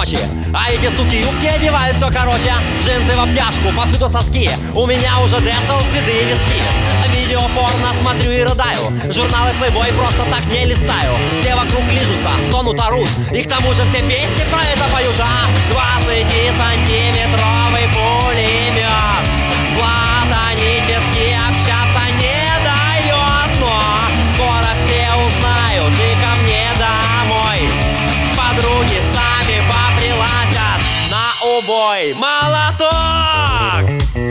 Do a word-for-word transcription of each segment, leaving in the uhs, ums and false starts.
ночи. А эти суки юбки одевают все короче. Джинсы в обтяжку, повсюду соски. У меня уже децл, седые виски. Видео порно смотрю и рыдаю. Журналы Playboy просто так не листаю. Все вокруг лижутся, стонут, орут. И к тому же все песни про это поют. А двадцатисантиметровый пулемет платонически общаться не дает. Но скоро все узнают, и ко мне домой подруги сами поприлазят на убой. Молоток!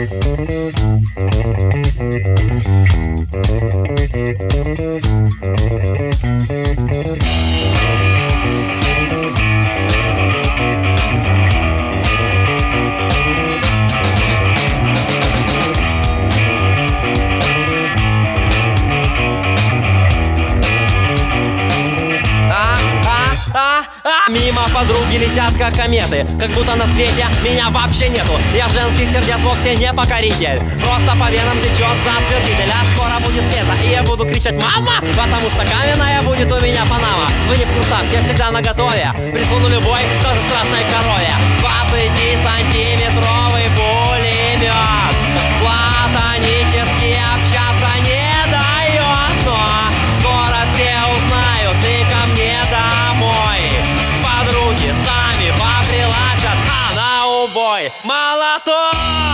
Мимо подруги летят как кометы, как будто на свете меня вообще нету. Я женских сердец вовсе не покоритель, просто по венам течет затвердитель. А скоро будет лето, и я буду кричать «Мама!», потому что каменная будет у меня панама. Вы не в курсах, я всегда наготове, присуну любой, даже страшной корове. Двадцатисантиметровый пулемет платонически общаться не дает. Но скоро все узнают, и ко мне домой подруги сами поприлазят, а на убой молоток!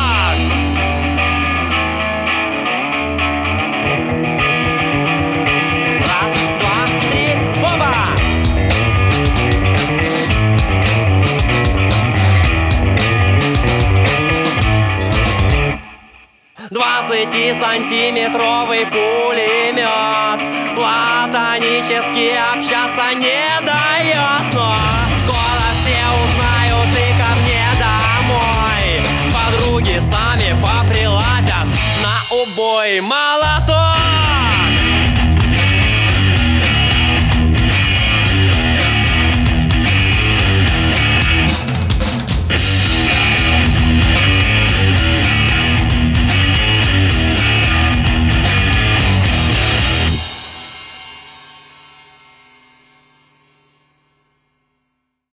Раз, два, три, оба! Двадцатисантиметровый пулемет платонически общаться не дает.